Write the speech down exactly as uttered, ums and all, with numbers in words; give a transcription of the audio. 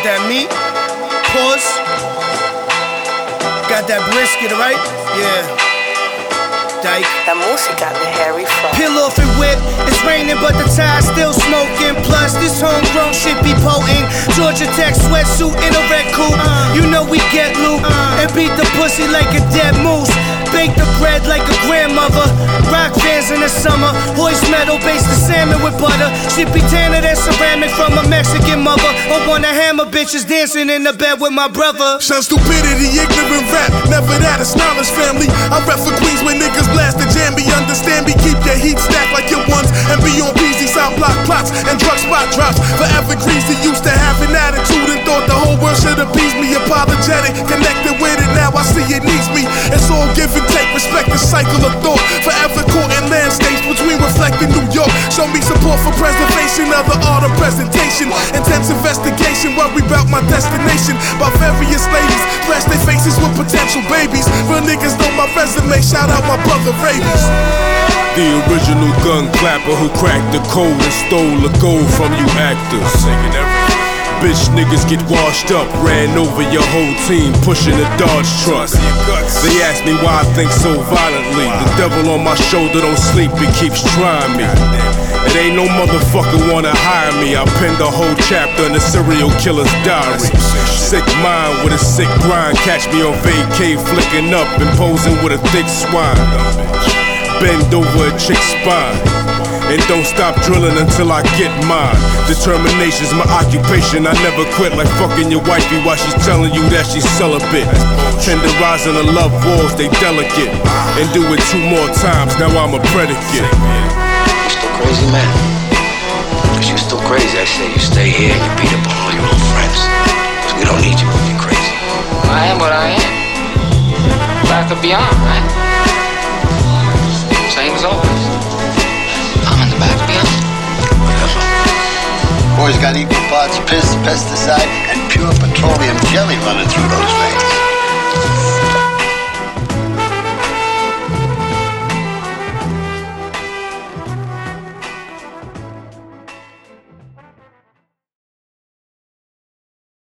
that meat. Pause. Got that brisket, right? Yeah. Dyke. La música de Harry Fraud. Peel off and whip. It's raining, but the tire's still smoking. Plus, this homegrown shit be potent. Georgia Tech sweatsuit in a red coupe. Uh, you know we get loot uh, and beat the pussy like a dead moose. Bake the bread like a grandmother. Rock fans in the summer. Hoist metal, baste the salmon with butter. Shit be tanner than ceramic from a Mexican mother. Or wanna hammer bitches dancing in the bed with my brother. Shun stupidity, ignorant rap. Never that, it's knowledge family. I rap for Queens when niggas blast the jam. Be understand me, keep your heat stacked like your ones. And be on Beezy, South Block plots and drug spot drops. Forever greasy, used to have an attitude and thought the whole world should appease me. Apologetic, connected with it, now I see it needs me. It's all give and take, respect the cycle of thought. Forever caught in landscapes between reflecting New York. Show me support for preservation of the art of presentation. Intense investigation, worry about my destination. By various ladies, flash their faces with potential babies. Real niggas know my resume, shout out my brother Rabies. The original gun clapper who cracked the code and stole the gold from you actors. Bitch niggas get washed up, ran over your whole team, pushing a Dodge truck. They ask me why I think so violently. The devil on my shoulder don't sleep, he keeps trying me. It ain't no motherfucker wanna hire me. I penned a whole chapter in the serial killer's diary. Sick mind with a sick grind, catch me on vacay, flicking up and posing with a thick swine. Bend over a chick's spine and don't stop drilling until I get mine. Determination's my occupation, I never quit. Like fucking your wifey while she's telling you that she's celibate. Tenderizing the love walls, they delicate. And do it two more times, now I'm a predicate. You still crazy, man? Cause you still crazy, I say you stay here and you beat up on all your old friends. Cause we don't need you when you're crazy. I am what I am. Back or beyond, right? Same as always. I'm in the back beyond. Whatever. Boys got equal parts piss, pesticide, and pure petroleum jelly running through those veins.